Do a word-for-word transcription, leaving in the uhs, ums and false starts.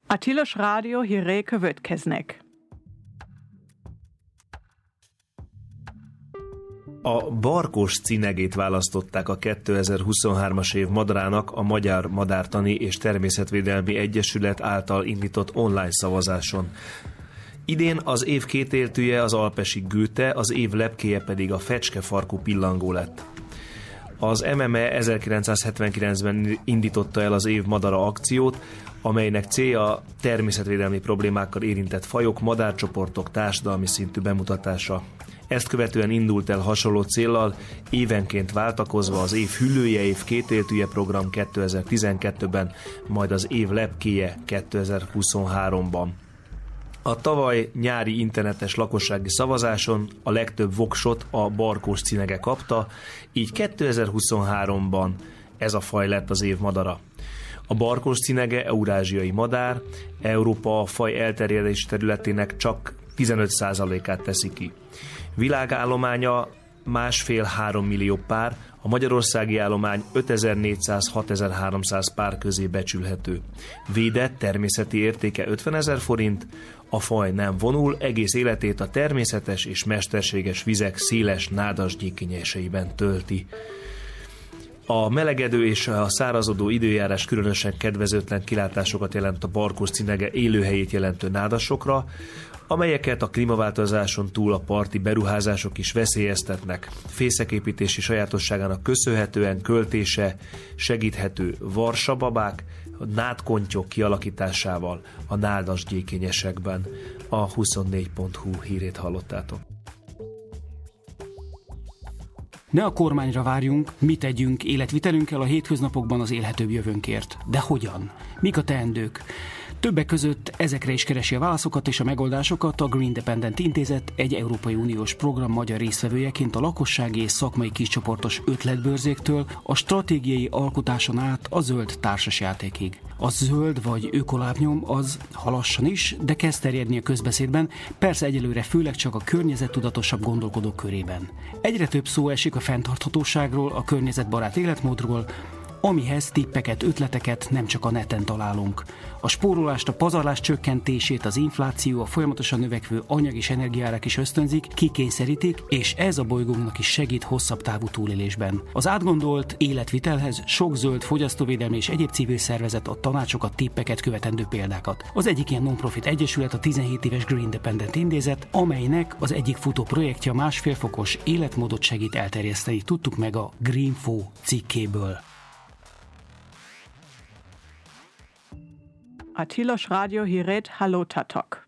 A Tilos Rádió hírei következnek. A barkós cinegét választották a kétezer-huszonhármas év madarának a Magyar Madártani és Természetvédelmi Egyesület által indított online szavazáson. Idén az év kétéltője az alpesi gőte, az év lepkéje pedig a fecskefarkú pillangó lett. Az em em e ezerkilencszázhetvenkilencben indította el az év madara akciót, amelynek célja természetvédelmi problémákkal érintett fajok, madárcsoportok társadalmi szintű bemutatása. Ezt követően indult el hasonló céllal, évenként váltakozva az év hüllője, év kétéltője program kétezer-tizenkettőben, majd az év lepkéje kétezer-huszonháromban. A tavaly nyári internetes lakossági szavazáson a legtöbb voksot a barkós cinege kapta, így kétezer-huszonháromban ez a faj lett az év madara. A barkós cinege eurázsiai madár, Európa a faj elterjedés területének csak tizenöt százalékát teszi ki. Világállománya másfél-három millió pár, a magyarországi állomány ötezer-négyszáz-hatezer-háromszáz pár közé becsülhető. Védett természeti értéke ötvenezer forint, a faj nem vonul, egész életét a természetes és mesterséges vizek széles nádas gyékenyeseiben tölti. A melegedő és a szárazodó időjárás különösen kedvezőtlen kilátásokat jelent a barkós cinege élőhelyét jelentő nádasokra, amelyeket a klímaváltozáson túl a parti beruházások is veszélyeztetnek. Fészeképítési sajátosságának köszönhetően költése segíthető varsababák, nádkontyok kialakításával a nádas gyékényesekben. A huszonnégy pont hu hírét hallottátok. Ne a kormányra várjunk, mit tegyünk életvitelünkkel a hétköznapokban az élhetőbb jövőnkért. De hogyan? Mik a teendők? Többek között ezekre is keresi a válaszokat és a megoldásokat a Green Dependent Intézet egy Európai Uniós program magyar résztvevőjeként a lakossági és szakmai kiscsoportos ötletbőrzéktől a stratégiai alkotáson át a zöld társasjátékig. A zöld vagy ökolábnyom az, ha lassan is, de kezd terjedni a közbeszédben, persze egyelőre főleg csak a környezettudatosabb gondolkodók körében. Egyre több szó esik a fenntarthatóságról, a környezetbarát életmódról, amihez tippeket, ötleteket nem csak a neten találunk. A spórolást, a pazarlás csökkentését, az infláció, a folyamatosan növekvő anyag- és energiaárak is ösztönzik, kikényszerítik, és ez a bolygónknak is segít hosszabb távú túlélésben. Az átgondolt életvitelhez sok zöld fogyasztóvédelmi és egyéb civil szervezet ad tanácsokat, tippeket, követendő példákat. Az egyik ilyen non-profit egyesület a tizenhét éves Green Dependent Intézet, amelynek az egyik futó projektje másfél fokos életmódot segít elterjeszteni. Tudtuk meg a Greenfo cikkéből. A Tilos Rádió hírét hallottatok.